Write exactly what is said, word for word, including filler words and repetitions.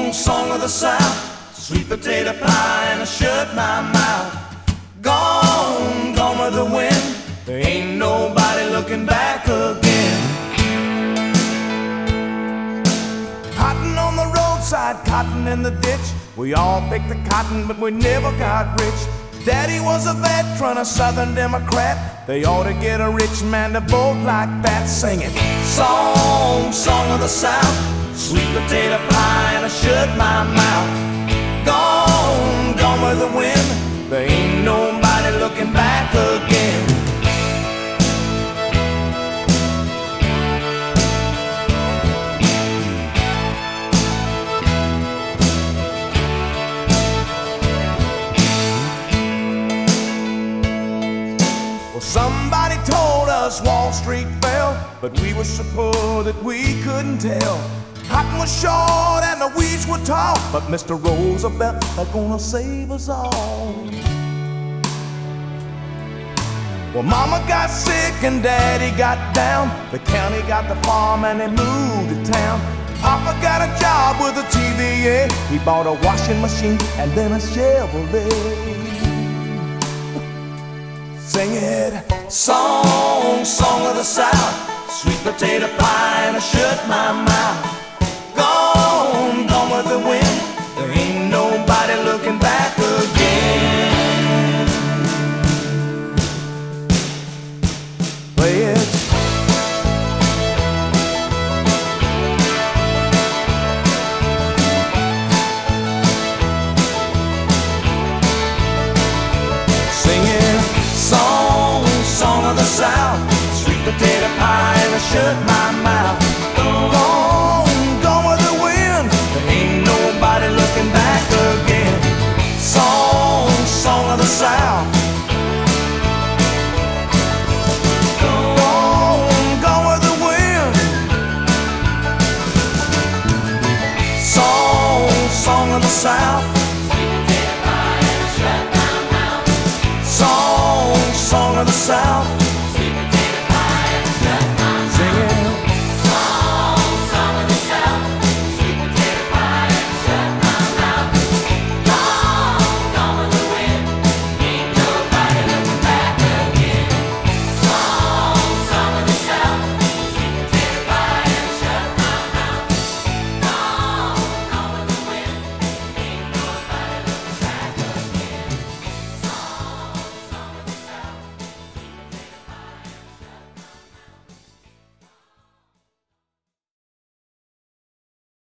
Song of the South, sweet potato pie and I shut my mouth. Gone, gone with the wind, there ain't nobody looking back again. Cotton on the roadside, cotton in the ditch. We all picked the cotton, but we never got rich. Daddy was a veteran, a Southern Democrat. They ought to get a rich man to vote like that. Sing it. Song, song of the South, sweet potato pie and I shut my mouth. Gone, gone with the wind, there ain't nobody looking back again. Well, somebody told us Wall Street fell, but we were so poor that we couldn't tell. Cotton was short and the weeds were tall, but Mister Roosevelt is gonna save us all. Well, Mama got sick and Daddy got down. The county got the farm and they moved to town. Papa got a job with a T V A. He bought a washing machine and then a Chevrolet. Sing it. Song, song of the South, sweet potato pie and I shut my mouth. Gone, gone with the wind, there ain't nobody looking back again. Play it. Sing it. Song, song of the South, sweet potato pie and I shut my mouth. Gone, gone with the wind, there ain't nobody looking back again. Song, song of the South. Gone, gone with the wind. Song, song of the South. Song, song of the South.